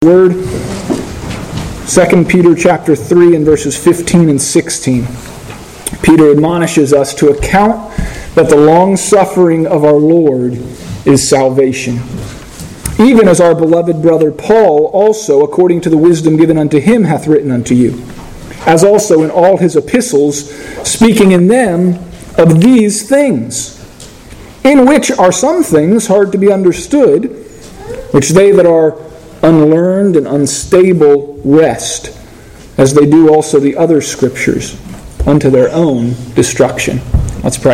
Word, 2 Peter chapter 3 and verses 15 and 16. Peter admonishes us to account that the long-suffering of our Lord is salvation. Even as our beloved brother Paul also, according to the wisdom given unto him, hath written unto you, as also in all his epistles, speaking in them of these things, in which are some things hard to be understood, which they that are unlearned and unstable wrest, as they do also the other scriptures, unto their own destruction. Let's pray.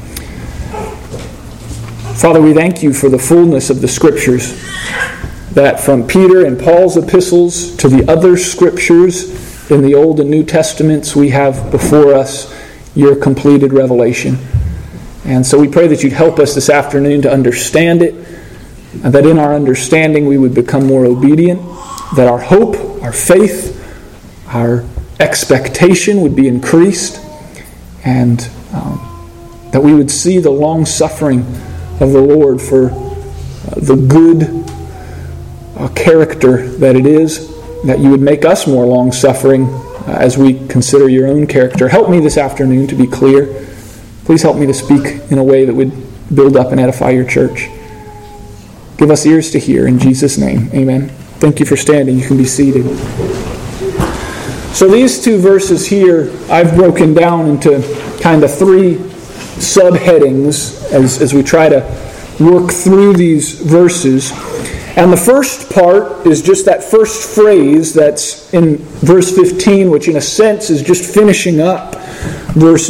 Father, we thank you for the fullness of the scriptures, that from Peter and Paul's epistles to the other scriptures in the Old and New Testaments, we have before us your completed revelation. And so we pray that you'd help us this afternoon to understand it, and that in our understanding we would become more obedient, that our hope, our faith, our expectation would be increased, and that we would see the long suffering of the Lord for the good character that it is, that you would make us more long suffering as we consider your own character. Help me this afternoon to be clear. Please help me to speak in a way that would build up and edify your church. Give us ears to hear, in Jesus' name. Amen. Thank you for standing. You can be seated. So these two verses here, I've broken down into kind of three subheadings as we try to work through these verses. And the first part is just that first phrase that's in verse 15, which in a sense is just finishing up verse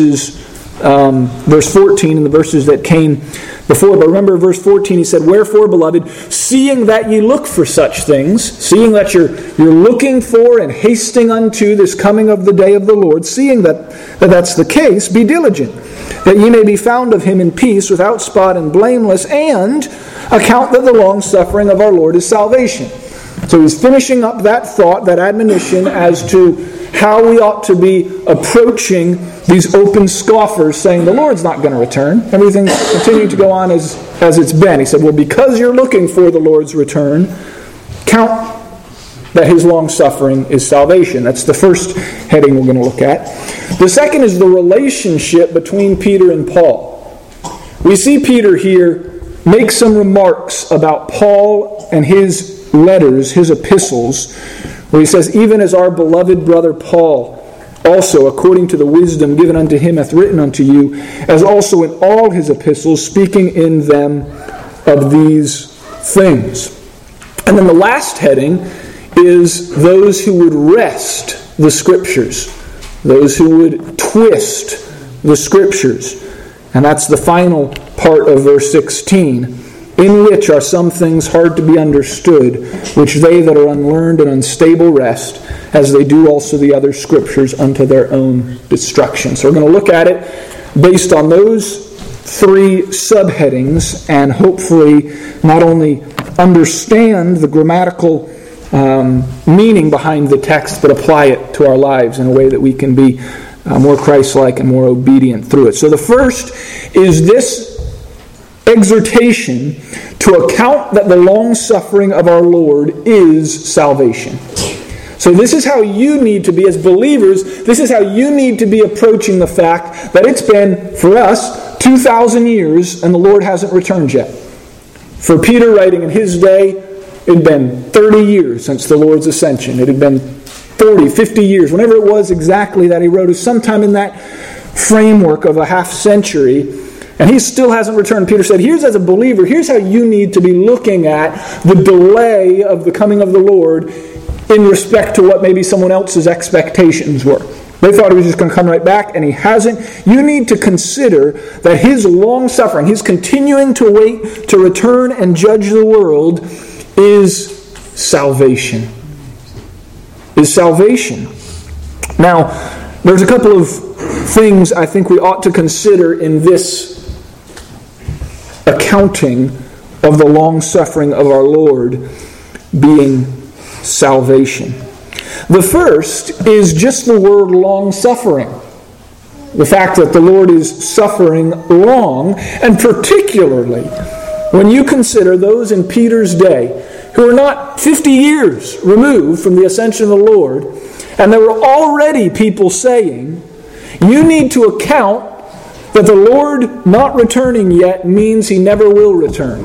14 and the verses that came before. But remember verse 14, he said, "Wherefore, beloved, seeing that ye look for such things," seeing that you're looking for and hasting unto this coming of the day of the Lord, seeing that's the case, "be diligent, that ye may be found of him in peace, without spot and blameless, and account that the long suffering of our Lord is salvation." So he's finishing up that thought, that admonition as to how we ought to be approaching these open scoffers, saying the Lord's not going to return. Everything's continuing to go on as it's been. He said, well, because you're looking for the Lord's return, count that his long suffering is salvation. That's the first heading we're going to look at. The second is the relationship between Peter and Paul. We see Peter here make some remarks about Paul and his letters, his epistles, where he says, even as our beloved brother Paul also, according to the wisdom given unto him, hath written unto you, as also in all his epistles, speaking in them of these things. And then the last heading is those who would wrest the Scriptures, those who would twist the Scriptures. And that's the final part of verse 16. In which are some things hard to be understood, which they that are unlearned and unstable wrest, as they do also the other scriptures, unto their own destruction. So we're going to look at it based on those three subheadings, and hopefully not only understand the grammatical meaning behind the text, but apply it to our lives in a way that we can be more Christ-like and more obedient through it. So the first is this exhortation to account that the long suffering of our Lord is salvation. So this is how you need to be, as believers, this is how you need to be approaching the fact that it's been, for us, 2,000 years and the Lord hasn't returned yet. For Peter, writing in his day, it had been 30 years since the Lord's ascension. It had been 40, 50 years, whenever it was exactly that he wrote, it was sometime in that framework of a half century. And he still hasn't returned. Peter said, here's as a believer, here's how you need to be looking at the delay of the coming of the Lord in respect to what maybe someone else's expectations were. They thought he was just going to come right back, and he hasn't. You need to consider that his long suffering, his continuing to wait to return and judge the world, is salvation. Is salvation. Now, there's a couple of things I think we ought to consider in this accounting of the long suffering of our Lord being salvation. The first is just the word long suffering. The fact that the Lord is suffering long, and particularly when you consider those in Peter's day who are not 50 years removed from the ascension of the Lord, and there were already people saying, you need to account that the Lord not returning yet means He never will return.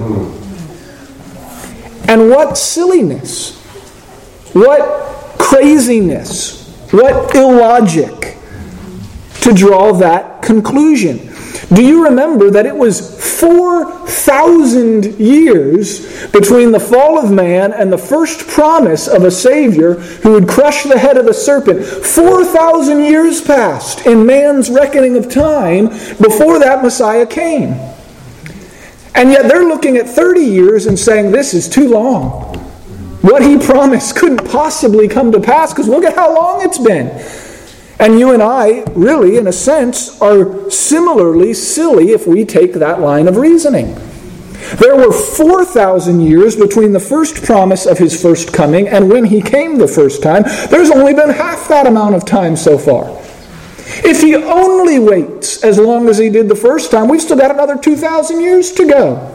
And what silliness, what craziness, what illogic to draw that conclusion. Do you remember that it was 4,000 years between the fall of man and the first promise of a Savior who would crush the head of the serpent? 4,000 years passed in man's reckoning of time before that Messiah came. And yet they're looking at 30 years and saying, this is too long. What He promised couldn't possibly come to pass because look at how long it's been. And you and I, really, in a sense, are similarly silly if we take that line of reasoning. There were 4,000 years between the first promise of His first coming and when He came the first time. There's only been half that amount of time so far. If He only waits as long as He did the first time, we've still got another 2,000 years to go.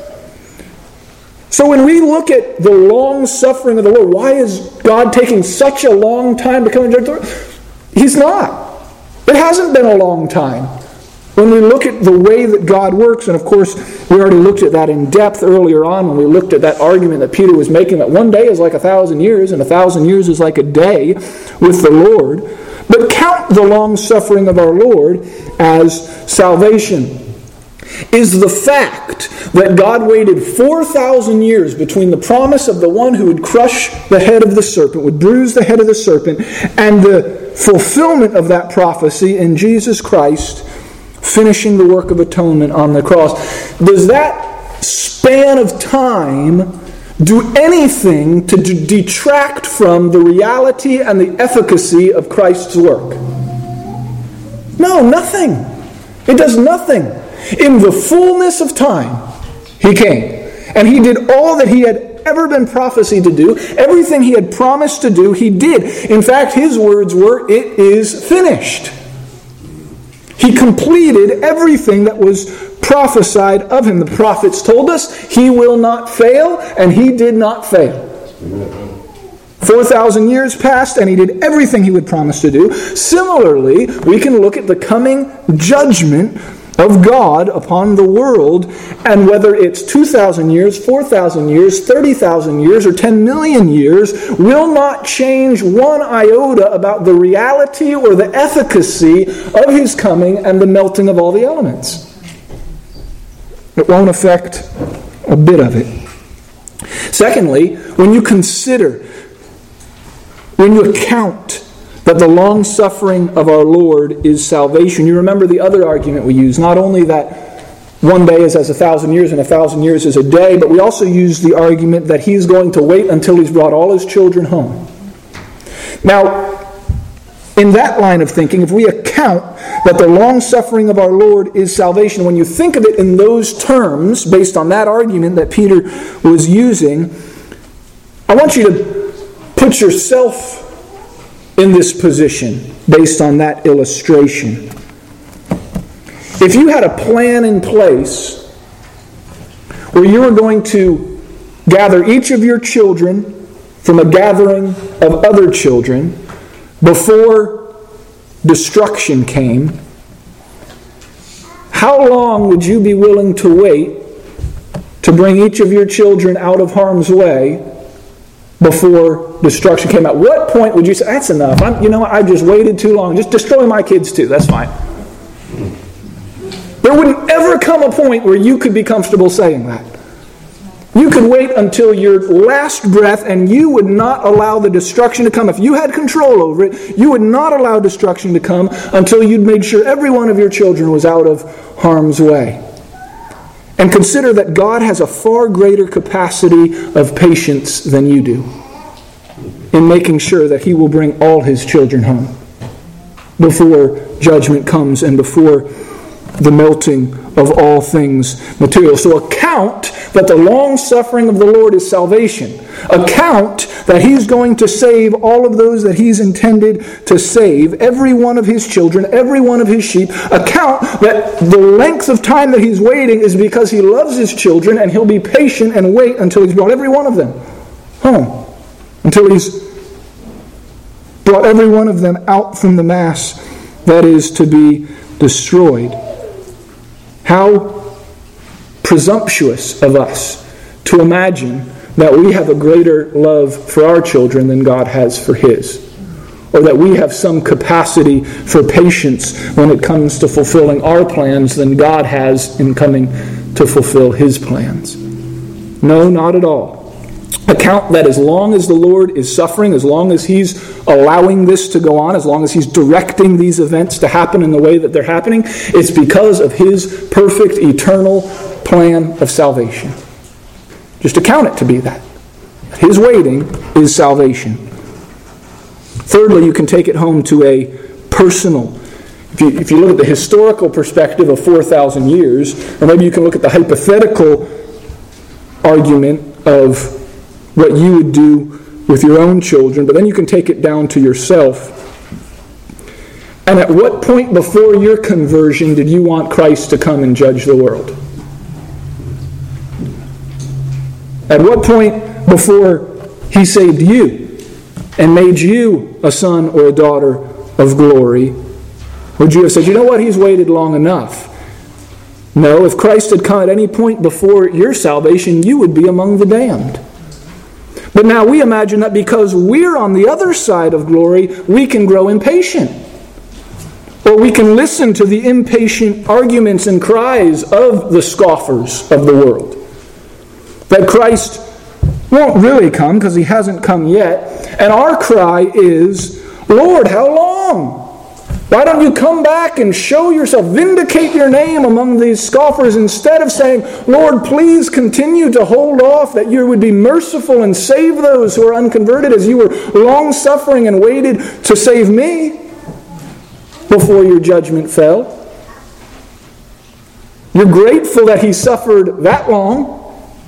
So when we look at the long suffering of the Lord, why is God taking such a long time to come and judge the world? He's not. It hasn't been a long time. When we look at the way that God works, and of course we already looked at that in depth earlier on when we looked at that argument that Peter was making, that one day is like 1,000 years and 1,000 years is like a day with the Lord. But count the long suffering of our Lord as salvation. Is the fact that God waited 4,000 years between the promise of the one who would crush the head of the serpent, would bruise the head of the serpent, and the fulfillment of that prophecy in Jesus Christ finishing the work of atonement on the cross. Does that span of time do anything to detract from the reality and the efficacy of Christ's work? No, nothing. It does nothing. In the fullness of time, He came. And He did all that He had ever been prophesied to do. Everything He had promised to do, He did. In fact, His words were, it is finished. He completed everything that was prophesied of Him. The prophets told us He will not fail, and He did not fail. 4,000 years passed, and He did everything He would promise to do. Similarly, we can look at the coming judgment of God upon the world, and whether it's 2,000 years, 4,000 years, 30,000 years, or 10 million years, will not change one iota about the reality or the efficacy of His coming and the melting of all the elements. It won't affect a bit of it. Secondly, when you account that the long suffering of our Lord is salvation. You remember the other argument we used, not only that one day is as 1,000 years and 1,000 years is a day, but we also used the argument that He's going to wait until He's brought all His children home. Now, in that line of thinking, if we account that the long suffering of our Lord is salvation, when you think of it in those terms, based on that argument that Peter was using, I want you to put yourself in this position based on that illustration. If you had a plan in place where you were going to gather each of your children from a gathering of other children before destruction came, how long would you be willing to wait to bring each of your children out of harm's way before destruction came? At what point would you say, that's enough, I just waited too long, just destroy my kids too, that's fine? There wouldn't ever come a point where you could be comfortable saying that. You could wait until your last breath and you would not allow the destruction to come. If you had control over it, you would not allow destruction to come until you'd made sure every one of your children was out of harm's way. And consider that God has a far greater capacity of patience than you do in making sure that He will bring all His children home before judgment comes and before the melting of all things material. So account that the long suffering of the Lord is salvation. Account that He's going to save all of those that He's intended to save, every one of His children, every one of His sheep. Account that the length of time that He's waiting is because He loves His children and He'll be patient and wait until He's brought every one of them home, until He's brought every one of them out from the mass that is to be destroyed. How presumptuous of us to imagine that we have a greater love for our children than God has for His. Or that we have some capacity for patience when it comes to fulfilling our plans than God has in coming to fulfill His plans. No, not at all. Account that as long as the Lord is suffering, as long as He's allowing this to go on, as long as He's directing these events to happen in the way that they're happening, it's because of His perfect, eternal plan of salvation. Just account it to be that. His waiting is salvation. Thirdly, you can take it home to a personal. If you look at the historical perspective of 4,000 years, or maybe you can look at the hypothetical argument of what you would do with your own children, but then you can take it down to yourself. And at what point before your conversion did you want Christ to come and judge the world? At what point before He saved you and made you a son or a daughter of glory would you have said, you know what, He's waited long enough? No, if Christ had come at any point before your salvation, you would be among the damned. But now we imagine that because we're on the other side of glory, we can grow impatient. Or we can listen to the impatient arguments and cries of the scoffers of the world. That Christ won't really come because He hasn't come yet. And our cry is, Lord, how long? Why don't you come back and show yourself, vindicate your name among these scoffers, instead of saying, Lord, please continue to hold off, that you would be merciful and save those who are unconverted as you were long-suffering and waited to save me before your judgment fell. You're grateful that He suffered that long,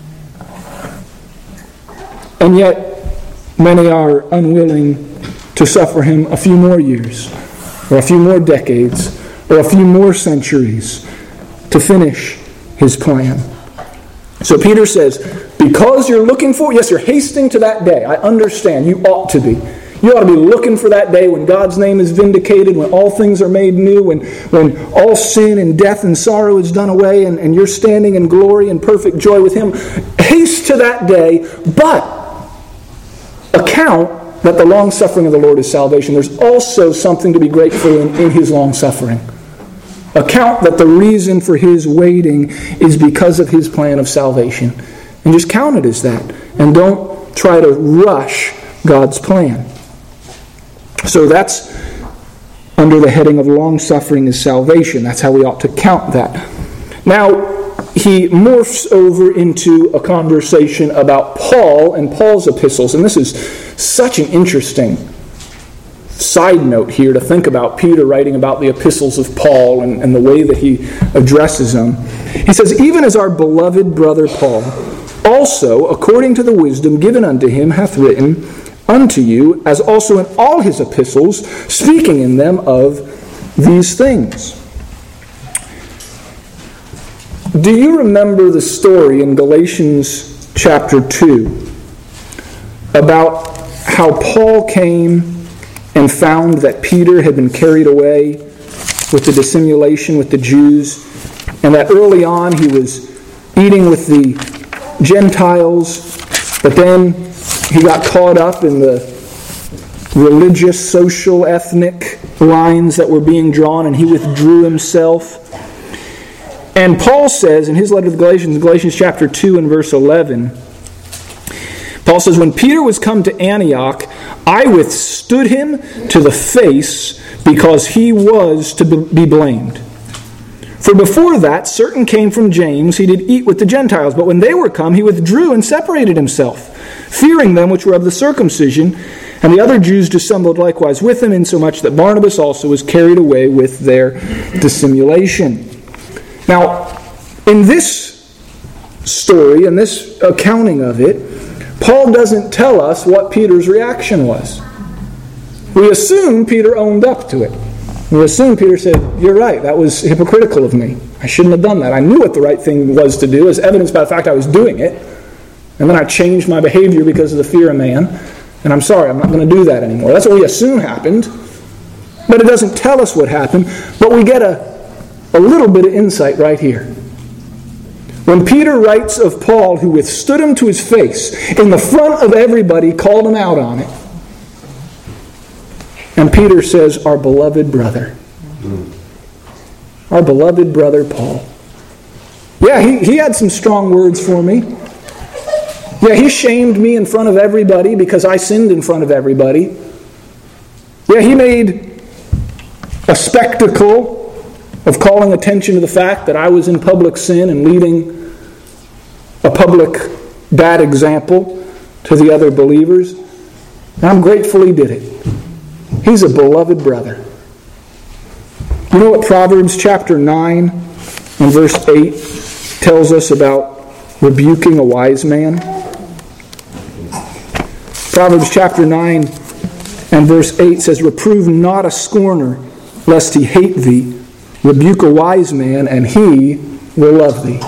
and yet many are unwilling to suffer Him a few more years, or a few more decades, or a few more centuries to finish His plan. So Peter says, because you're looking for, yes, you're hasting to that day. I understand. You ought to be. You ought to be looking for that day when God's name is vindicated, when all things are made new, when all sin and death and sorrow is done away, and you're standing in glory and perfect joy with Him. Haste to that day, but account that the long-suffering of the Lord is salvation. There's also something to be grateful in His long-suffering. Account that the reason for His waiting is because of His plan of salvation. And just count it as that. And don't try to rush God's plan. So that's under the heading of long-suffering is salvation. That's how we ought to count that. Now, he morphs over into a conversation about Paul and Paul's epistles. And this is such an interesting side note here to think about Peter writing about the epistles of Paul and the way that he addresses them. He says, even as our beloved brother Paul also, according to the wisdom given unto him, hath written unto you, as also in all his epistles, speaking in them of these things. Do you remember the story in Galatians chapter 2 about how Paul came and found that Peter had been carried away with the dissimulation with the Jews, and that early on he was eating with the Gentiles, but then he got caught up in the religious, social, ethnic lines that were being drawn, and he withdrew himself. And Paul says in his letter to the Galatians, Galatians chapter 2 and verse 11, Paul says, when Peter was come to Antioch, I withstood him to the face because he was to be blamed. For before that, certain came from James, he did eat with the Gentiles. But when they were come, he withdrew and separated himself, fearing them which were of the circumcision. And the other Jews dissembled likewise with him, insomuch that Barnabas also was carried away with their dissimulation. Now, in this story, in this accounting of it, Paul doesn't tell us what Peter's reaction was. We assume Peter owned up to it. We assume Peter said, you're right, that was hypocritical of me. I shouldn't have done that. I knew what the right thing was to do, as evidenced by the fact I was doing it. and then I changed my behavior because of the fear of man, and I'm sorry, I'm not going to do that anymore. That's what we assume happened, but it doesn't tell us what happened, but we get a little bit of insight right here. When Peter writes of Paul, who withstood him to his face, in the front of everybody, called him out on it, and Peter says, our beloved brother. Our beloved brother Paul. Yeah, he had some strong words for me. Yeah, he shamed me in front of everybody because I sinned in front of everybody. Yeah, he made a spectacle of calling attention to the fact that I was in public sin and leading a public bad example to the other believers. And I'm grateful he did it. He's a beloved brother. You know what Proverbs chapter 9 and verse 8 tells us about rebuking a wise man? Proverbs chapter 9 and verse 8 says, reprove not a scorner, lest he hate thee. Rebuke a wise man, and he will love thee.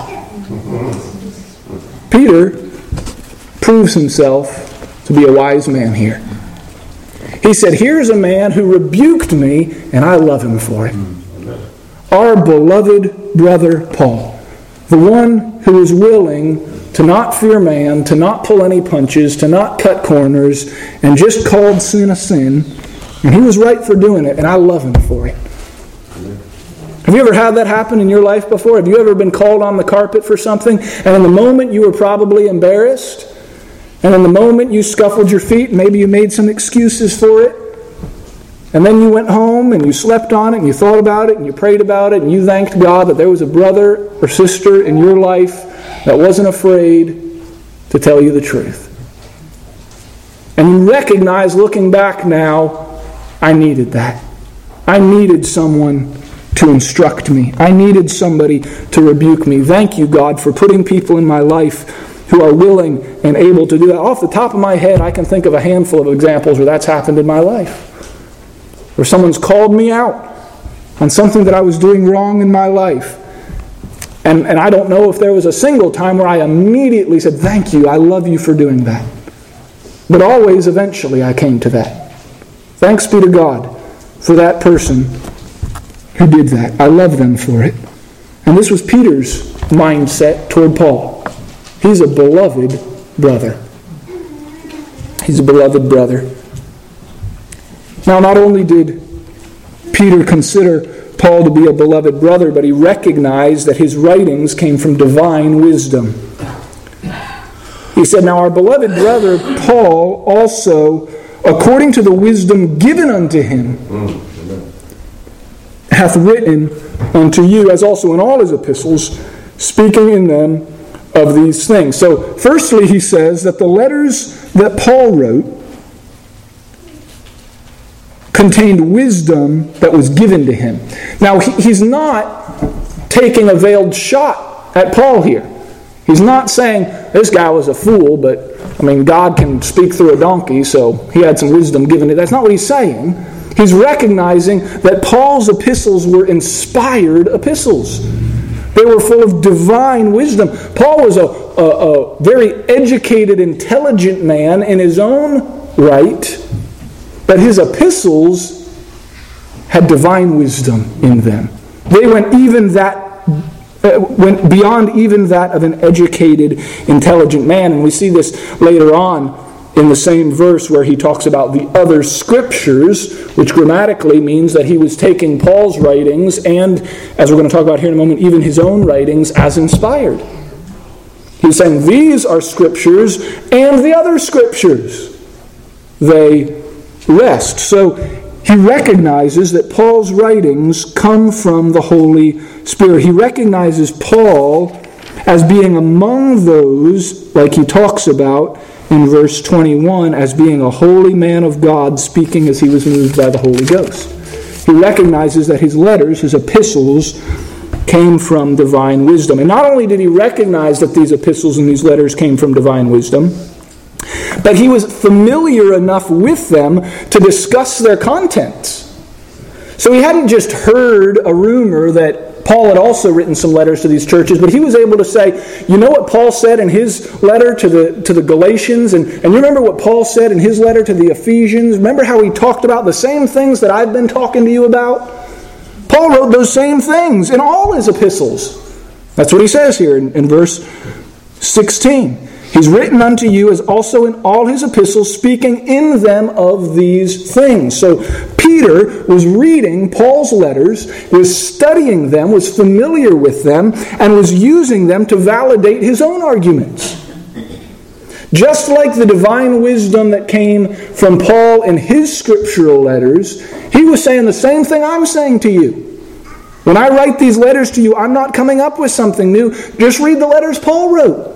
Peter proves himself to be a wise man here. He said, here's a man who rebuked me, and I love him for it. Our beloved brother Paul, the one who is willing to not fear man, to not pull any punches, to not cut corners, and just called sin a sin. And he was right for doing it, and I love him for it. Have you ever had that happen in your life before? Have you ever been called on the carpet for something, and in the moment you were probably embarrassed, and in the moment you scuffled your feet, and maybe you made some excuses for it, and then you went home and you slept on it, and you thought about it, and you prayed about it, and you thanked God that there was a brother or sister in your life that wasn't afraid to tell you the truth. And you recognize, looking back now, I needed that. I needed someone to instruct me. I needed somebody to rebuke me. Thank you, God, for putting people in my life who are willing and able to do that. Off the top of my head, I can think of a handful of examples where that's happened in my life. Where someone's called me out on something that I was doing wrong in my life. And I don't know if there was a single time where I immediately said, thank you, I love you for doing that. But always, eventually, I came to that. Thanks be to God for that person who did that. I love them for it. And this was Peter's mindset toward Paul. He's a beloved brother. He's a beloved brother. Now, not only did Peter consider Paul to be a beloved brother, but he recognized that his writings came from divine wisdom. He said, now our beloved brother Paul also, according to the wisdom given unto him, hath written unto you, as also in all his epistles, speaking in them of these things. So, firstly, he says that the letters that Paul wrote contained wisdom that was given to him. Now, he's not taking a veiled shot at Paul here. He's not saying, this guy was a fool, but, God can speak through a donkey, so he had some wisdom given to him. That's not what he's saying. He's recognizing that Paul's epistles were inspired epistles. They were full of divine wisdom. Paul was a very educated, intelligent man in his own right, but his epistles had divine wisdom in them. They went beyond even that of an educated, intelligent man. And we see this later on in the same verse where he talks about the other scriptures, which grammatically means that he was taking Paul's writings and, as we're going to talk about here in a moment, even his own writings as inspired. He's saying these are scriptures and the other scriptures, they rest. So he recognizes that Paul's writings come from the Holy Spirit. He recognizes Paul as being among those, like he talks about in verse 21, as being a holy man of God, speaking as he was moved by the Holy Ghost. He recognizes that his letters, his epistles, came from divine wisdom. And not only did he recognize that these epistles and these letters came from divine wisdom, but he was familiar enough with them to discuss their contents. So he hadn't just heard a rumor that Paul had also written some letters to these churches, but he was able to say, you know what Paul said in his letter to the Galatians, and you remember what Paul said in his letter to the Ephesians? Remember how he talked about the same things that I've been talking to you about? Paul wrote those same things in all his epistles. That's what he says here in verse 16. He's written unto you as also in all his epistles, speaking in them of these things. So Peter was reading Paul's letters, was studying them, was familiar with them, and was using them to validate his own arguments. Just like the divine wisdom that came from Paul in his scriptural letters, he was saying the same thing I'm saying to you. When I write these letters to you, I'm not coming up with something new. Just read the letters Paul wrote.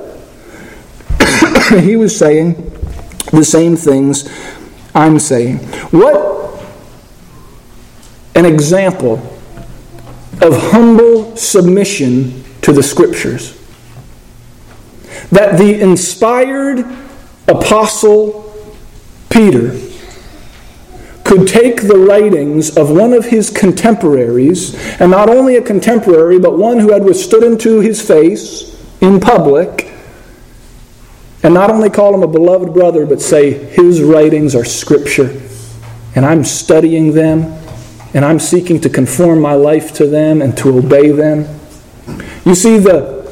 He was saying the same things I'm saying. What an example of humble submission to the Scriptures. That the inspired apostle Peter could take the writings of one of his contemporaries, and not only a contemporary, but one who had withstood him to his face in public, and not only call him a beloved brother, but say his writings are Scripture, and I'm studying them, and I'm seeking to conform my life to them and to obey them. You see, the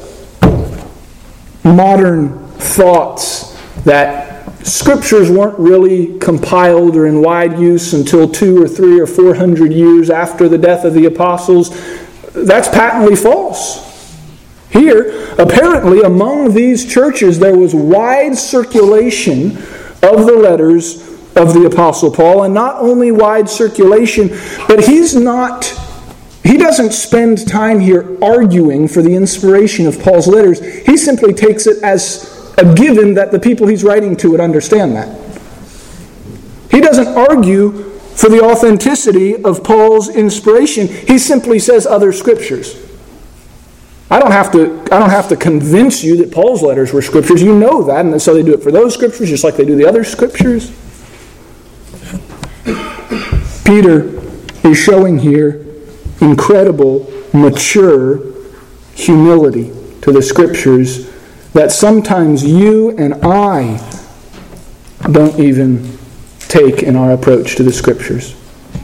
modern thoughts that Scriptures weren't really compiled or in wide use until 200 or 300 or 400 years after the death of the apostles, that's patently false. Here, apparently among these churches there was wide circulation of the letters of the Apostle Paul, and not only wide circulation, but he doesn't spend time here arguing for the inspiration of Paul's letters. He simply takes it as a given that the people he's writing to would understand that. He doesn't argue for the authenticity of Paul's inspiration. He simply says other scriptures. I don't have to convince you that Paul's letters were scriptures. You know that, and so they do it for those scriptures just like they do the other scriptures. Peter is showing here incredible, mature humility to the Scriptures that sometimes you and I don't even take in our approach to the Scriptures.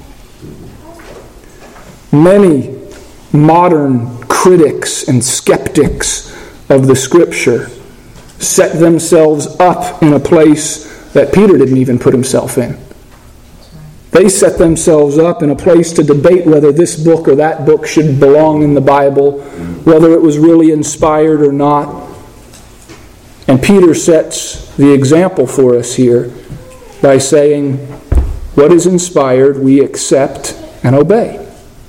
Many modern critics and skeptics of the Scripture set themselves up in a place that Peter didn't even put himself in. They set themselves up in a place to debate whether this book or that book should belong in the Bible, whether it was really inspired or not. And Peter sets the example for us here by saying, what is inspired we accept and obey.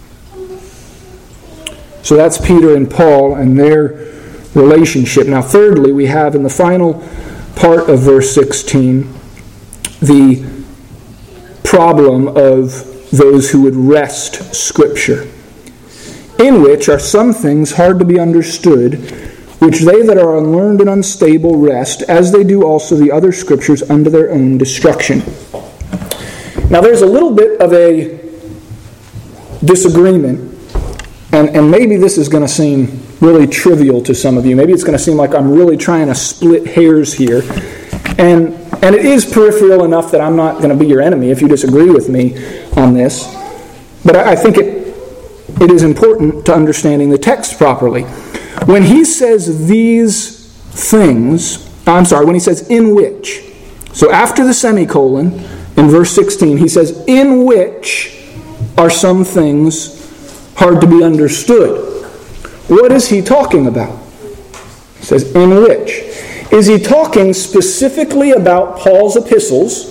So that's Peter and Paul and their relationship. Now thirdly, we have in the final part of verse 16 the problem of those who would wrest Scripture, in which are some things hard to be understood, which they that are unlearned and unstable wrest, as they do also the other Scriptures unto their own destruction. Now there's a little bit of a disagreement, and maybe this is going to seem really trivial to some of you. Maybe it's going to seem like I'm really trying to split hairs here. And it is peripheral enough that I'm not going to be your enemy if you disagree with me on this. But I think it is important to understanding the text properly. When he says these things, when he says in which, so after the semicolon, in verse 16, he says, in which are some things hard to be understood. What is he talking about? He says, in which. Is he talking specifically about Paul's epistles,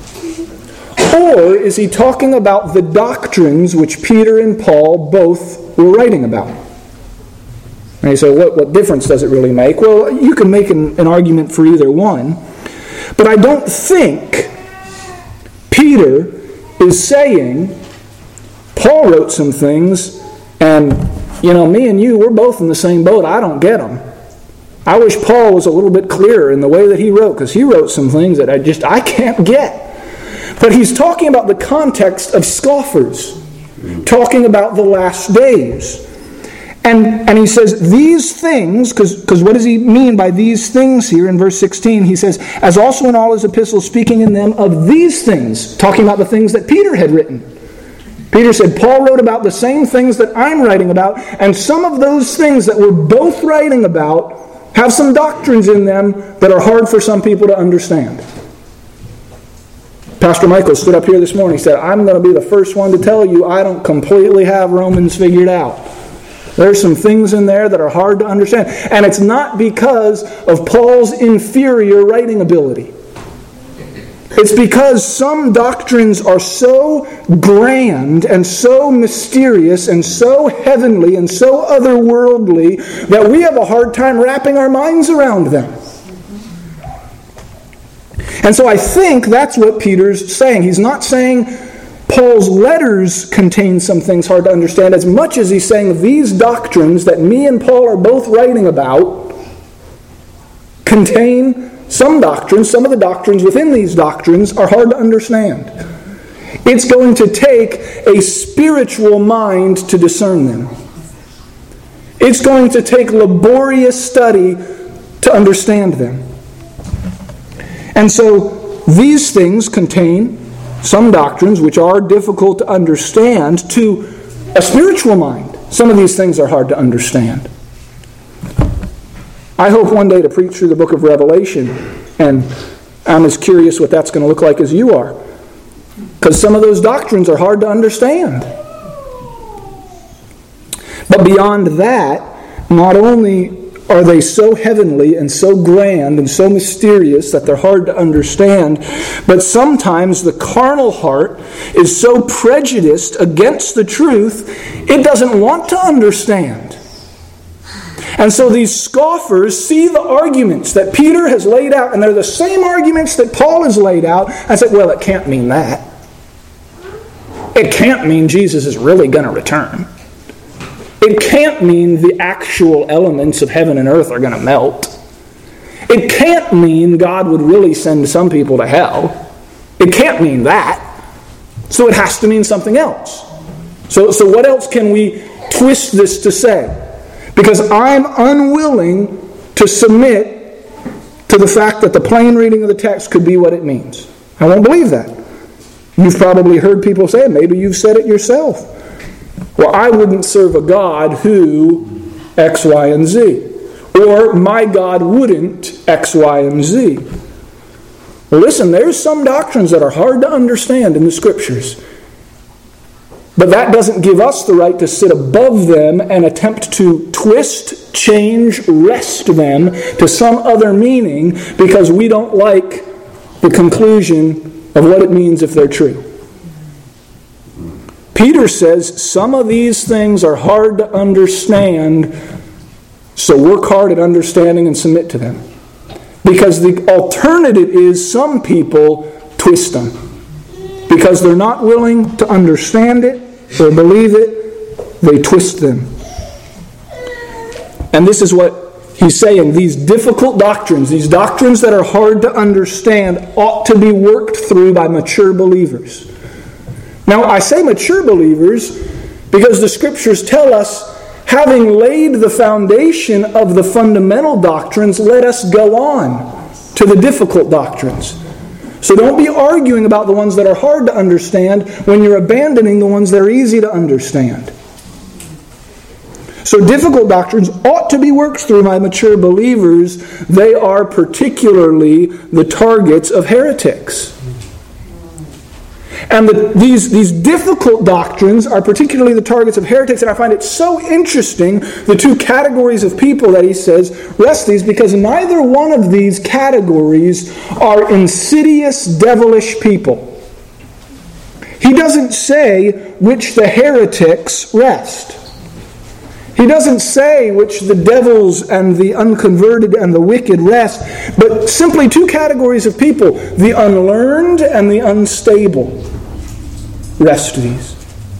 or is he talking about the doctrines which Peter and Paul both were writing about? And you say, what difference does it really make? Well, you can make an argument for either one, but I don't think Peter is saying, Paul wrote some things, and, me and you, we're both in the same boat. I don't get them. I wish Paul was a little bit clearer in the way that he wrote, because he wrote some things that I can't get. But he's talking about the context of scoffers, talking about the last days. And he says, these things, because what does he mean by these things here in verse 16? He says, as also in all his epistles, speaking in them of these things, talking about the things that Peter had written. Peter said, Paul wrote about the same things that I'm writing about, and some of those things that we're both writing about have some doctrines in them that are hard for some people to understand. Pastor Michael stood up here this morning and said, I'm going to be the first one to tell you I don't completely have Romans figured out. There's some things in there that are hard to understand. And it's not because of Paul's inferior writing ability. It's because some doctrines are so grand and so mysterious and so heavenly and so otherworldly that we have a hard time wrapping our minds around them. And so I think that's what Peter's saying. He's not saying Paul's letters contain some things hard to understand as much as he's saying these doctrines that me and Paul are both writing about contain some doctrines. Some of the doctrines within these doctrines are hard to understand. It's going to take a spiritual mind to discern them. It's going to take laborious study to understand them. And so these things contain some doctrines which are difficult to understand to a spiritual mind. Some of these things are hard to understand. I hope one day to preach through the book of Revelation, and I'm as curious what that's going to look like as you are. Because some of those doctrines are hard to understand. But beyond that, not only are they so heavenly and so grand and so mysterious that they're hard to understand, but sometimes the carnal heart is so prejudiced against the truth, it doesn't want to understand. And so these scoffers see the arguments that Peter has laid out, and they're the same arguments that Paul has laid out, and say, well, it can't mean that. It can't mean Jesus is really going to return. It can't mean the actual elements of heaven and earth are going to melt. It can't mean God would really send some people to hell. It can't mean that. So it has to mean something else. So what else can we twist this to say? Because I'm unwilling to submit to the fact that the plain reading of the text could be what it means. I won't believe that. You've probably heard people say it. Maybe you've said it yourself. Well, I wouldn't serve a God who X, Y, and Z. Or my God wouldn't X, Y, and Z. Well, listen, there's some doctrines that are hard to understand in the Scriptures. But that doesn't give us the right to sit above them and attempt to twist, change, wrest them to some other meaning because we don't like the conclusion of what it means if they're true. Peter says some of these things are hard to understand, so work hard at understanding and submit to them. Because the alternative is some people twist them. Because they're not willing to understand it or believe it, they twist them. And this is what he's saying. These difficult doctrines, these doctrines that are hard to understand, ought to be worked through by mature believers. Now, I say mature believers because the Scriptures tell us, having laid the foundation of the fundamental doctrines, let us go on to the difficult doctrines. So don't be arguing about the ones that are hard to understand when you're abandoning the ones that are easy to understand. So difficult doctrines ought to be worked through by mature believers. They are particularly the targets of heretics. And these difficult doctrines are particularly the targets of heretics, and I find it so interesting, the two categories of people that he says rest these, because neither one of these categories are insidious, devilish people. He doesn't say which the heretics rest. He doesn't say which the devils and the unconverted and the wicked rest, but simply two categories of people, the unlearned and the unstable. Rest these.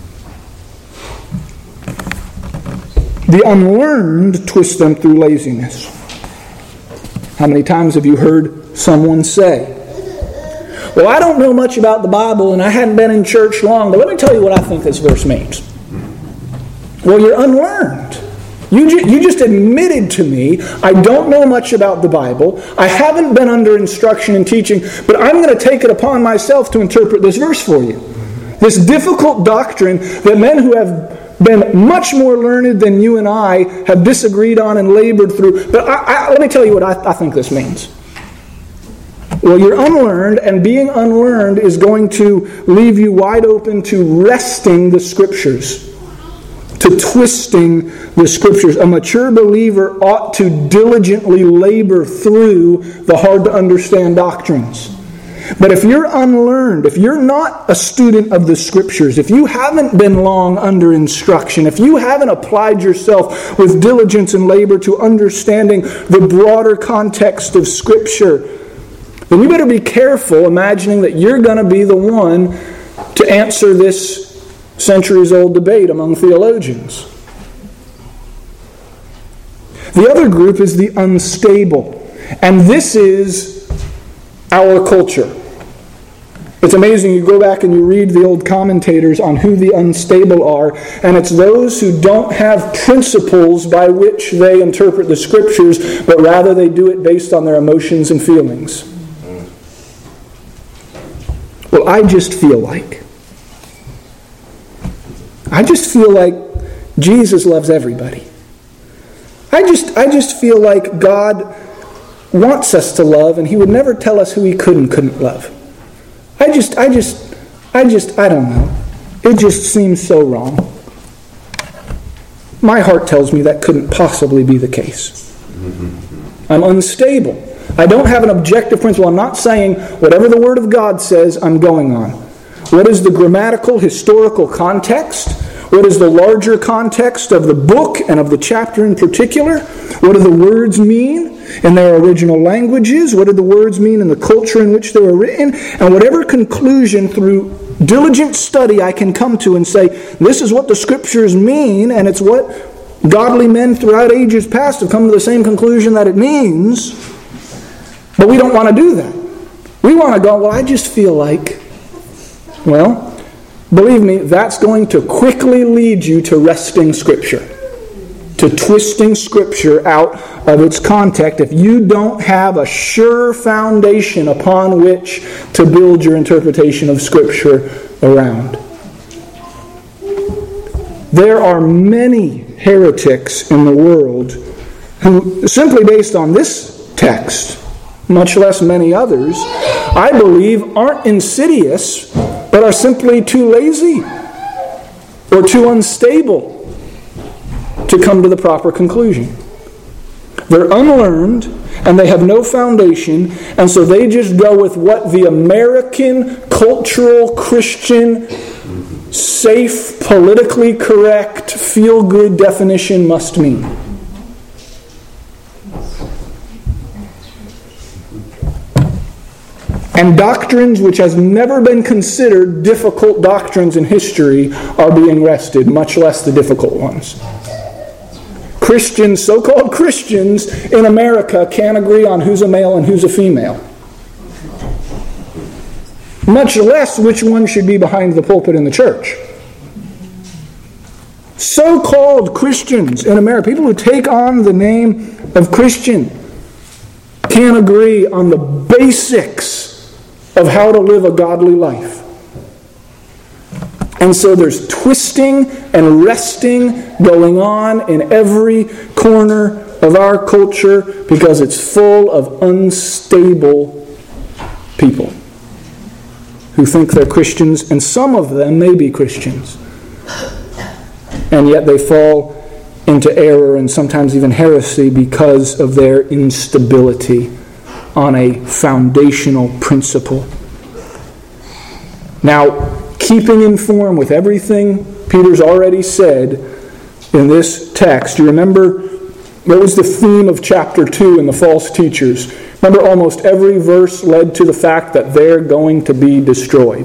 The unlearned twist them through laziness. How many times have you heard someone say, well, I don't know much about the Bible and I hadn't been in church long, but let me tell you what I think this verse means. Well, you're unlearned. You just admitted to me, I don't know much about the Bible, I haven't been under instruction and teaching, but I'm going to take it upon myself to interpret this verse for you. This difficult doctrine that men who have been much more learned than you and I have disagreed on and labored through. But let me tell you what I think this means. Well, you're unlearned, and being unlearned is going to leave you wide open to wresting the Scriptures, to twisting the Scriptures. A mature believer ought to diligently labor through the hard-to-understand doctrines. But if you're unlearned, if you're not a student of the Scriptures, if you haven't been long under instruction, if you haven't applied yourself with diligence and labor to understanding the broader context of Scripture, then you better be careful imagining that you're going to be the one to answer this centuries-old debate among theologians. The other group is the unstable. And this is our culture. It's amazing, you go back and you read the old commentators on who the unstable are, and it's those who don't have principles by which they interpret the Scriptures, but rather they do it based on their emotions and feelings. Well, I just feel like Jesus loves everybody. I just feel like God wants us to love, and He would never tell us who He could and couldn't love. I don't know. It just seems so wrong. My heart tells me that couldn't possibly be the case. I'm unstable. I don't have an objective principle. I'm not saying whatever the Word of God says, I'm going on. What is the grammatical, historical context? What is the larger context of the book and of the chapter in particular? What do the words mean in their original languages? What do the words mean in the culture in which they were written? And whatever conclusion through diligent study I can come to and say, this is what the Scriptures mean, and it's what godly men throughout ages past have come to the same conclusion that it means. But we don't want to do that. We want to go, well, I just feel like, well, believe me, that's going to quickly lead you to wresting Scripture, to twisting Scripture out of its context if you don't have a sure foundation upon which to build your interpretation of Scripture around. There are many heretics in the world who, simply based on this text, much less many others, I believe aren't insidious, but are simply too lazy or too unstable to come to the proper conclusion. They're unlearned and they have no foundation, and so they just go with what the American cultural Christian safe, politically correct, feel-good definition must mean. And doctrines which has never been considered difficult doctrines in history are being wrested, much less the difficult ones. Christians, so-called Christians in America can't agree on who's a male and who's a female. Much less which one should be behind the pulpit in the church. So-called Christians in America, people who take on the name of Christian, can't agree on the basics of how to live a godly life. And so there's twisting and wresting going on in every corner of our culture because it's full of unstable people who think they're Christians, and some of them may be Christians. And yet they fall into error and sometimes even heresy because of their instability on a foundational principle. Now, keeping informed with everything Peter's already said in this text, you remember what was the theme of chapter 2 in the false teachers? Remember, almost every verse led to the fact that they're going to be destroyed.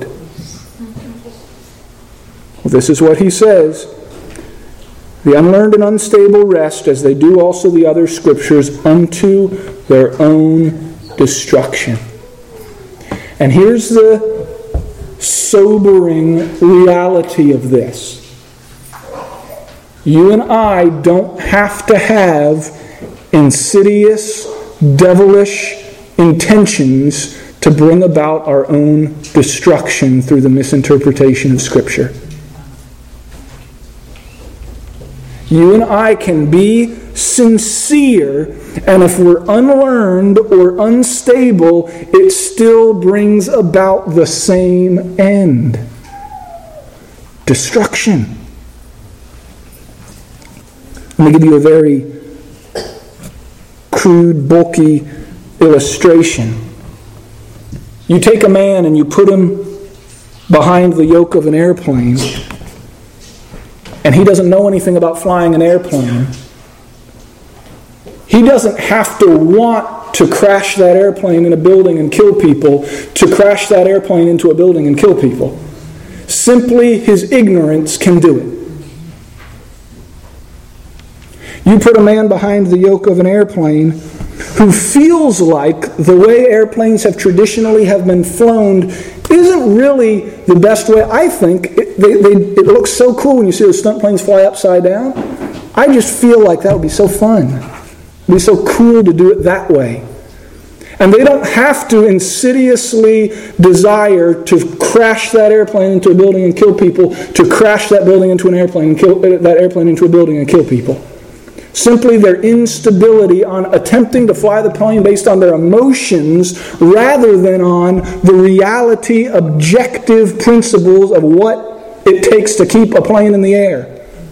Well, this is what he says. The unlearned and unstable rest, as they do also the other Scriptures, unto their own destruction. And here's the sobering reality of this. You and I don't have to have insidious, devilish intentions to bring about our own destruction through the misinterpretation of Scripture. You and I can be sincere, and if we're unlearned or unstable, it still brings about the same end: destruction. Let me give you a very crude, bulky illustration. You take a man and you put him behind the yoke of an airplane, and he doesn't know anything about flying an airplane. He doesn't have to want to crash that airplane in a building and kill people to crash that airplane into a building and kill people. Simply his ignorance can do it. You put a man behind the yoke of an airplane who feels like the way airplanes have traditionally been flown isn't really the best way. I think it looks so cool when you see those stunt planes fly upside down. I just feel like that would be so fun. It would be so cool to do it that way. And they don't have to insidiously desire to crash that airplane into a building and kill people, to crash that building into an airplane and kill that airplane into a building and kill people. Simply their instability on attempting to fly the plane based on their emotions rather than on the reality, objective principles of what it takes to keep a plane in the air.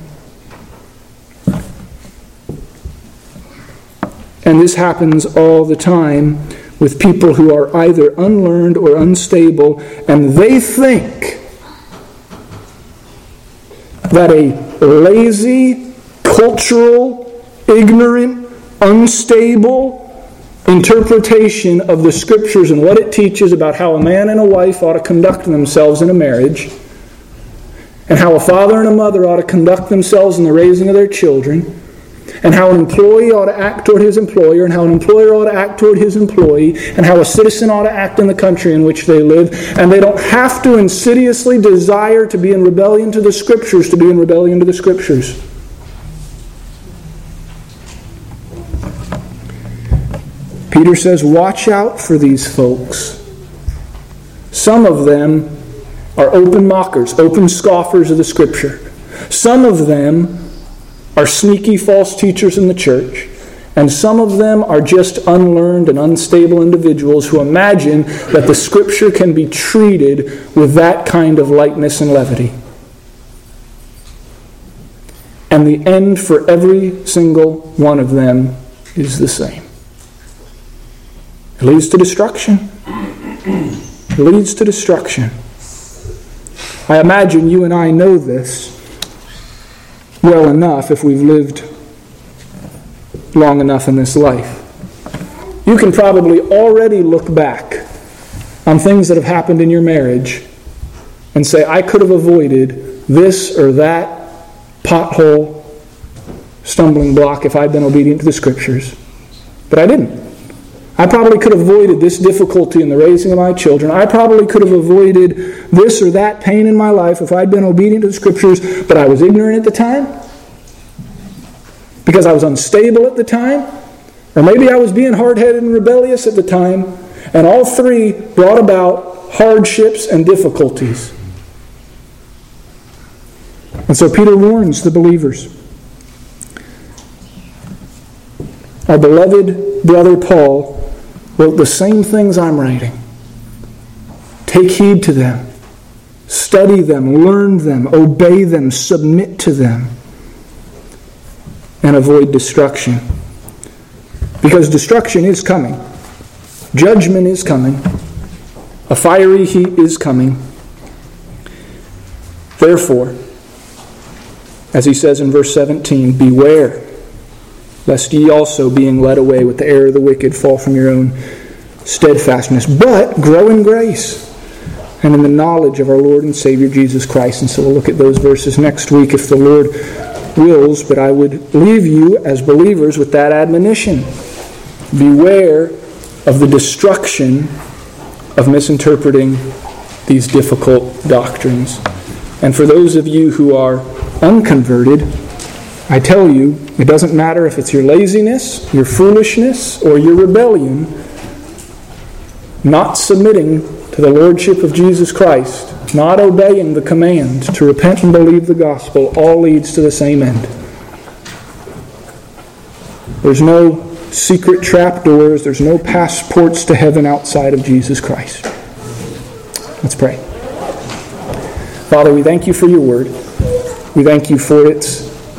And this happens all the time with people who are either unlearned or unstable, and they think that a lazy, cultural, ignorant, unstable interpretation of the Scriptures and what it teaches about how a man and a wife ought to conduct themselves in a marriage, and how a father and a mother ought to conduct themselves in the raising of their children, and how an employee ought to act toward his employer, and how an employer ought to act toward his employee, and how a citizen ought to act in the country in which they live. And they don't have to insidiously desire to be in rebellion to the Scriptures to be in rebellion to the Scriptures. Peter says, watch out for these folks. Some of them are open mockers, open scoffers of the Scripture. Some of them are sneaky false teachers in the church. And some of them are just unlearned and unstable individuals who imagine that the Scripture can be treated with that kind of lightness and levity. And the end for every single one of them is the same. It leads to destruction. It leads to destruction. I imagine you and I know this well enough if we've lived long enough in this life. You can probably already look back on things that have happened in your marriage and say, I could have avoided this or that pothole, stumbling block if I'd been obedient to the Scriptures. But I didn't. I probably could have avoided this difficulty in the raising of my children. I probably could have avoided this or that pain in my life if I'd been obedient to the Scriptures, but I was ignorant at the time, because I was unstable at the time, or maybe I was being hard-headed and rebellious at the time, and all three brought about hardships and difficulties. And so Peter warns the believers. Our beloved brother Paul wrote the same things I'm writing. Take heed to them. Study them, learn them, obey them, submit to them, and avoid destruction. Because destruction is coming. Judgment is coming. A fiery heat is coming. Therefore, as he says in verse 17, beware, lest ye also, being led away with the error of the wicked, fall from your own steadfastness. But grow in grace and in the knowledge of our Lord and Savior Jesus Christ. And so we'll look at those verses next week if the Lord wills. But I would leave you as believers with that admonition. Beware of the destruction of misinterpreting these difficult doctrines. And for those of you who are unconverted, I tell you, it doesn't matter if it's your laziness, your foolishness, or your rebellion, not submitting to the Lordship of Jesus Christ, not obeying the command to repent and believe the gospel, all leads to the same end. There's no secret trapdoors, there's no passports to heaven outside of Jesus Christ. Let's pray. Father, we thank you for your word. We thank you for its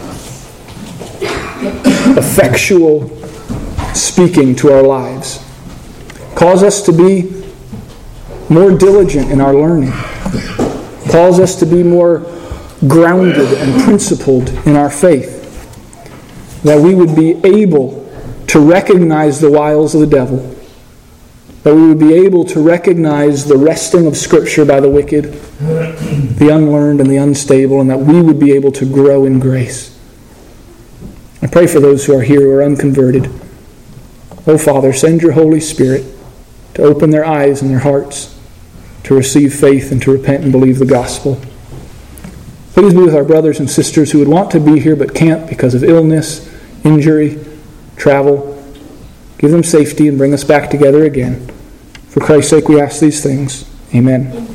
effectual speaking to our lives. Cause us to be more diligent in our learning. Cause us to be more grounded and principled in our faith. That we would be able to recognize the wiles of the devil. That we would be able to recognize the wresting of Scripture by the wicked, the unlearned and the unstable, and that we would be able to grow in grace. I pray for those who are here who are unconverted. Oh, Father, send your Holy Spirit to open their eyes and their hearts to receive faith and to repent and believe the gospel. Please be with our brothers and sisters who would want to be here but can't because of illness, injury, travel. Give them safety and bring us back together again. For Christ's sake we ask these things. Amen.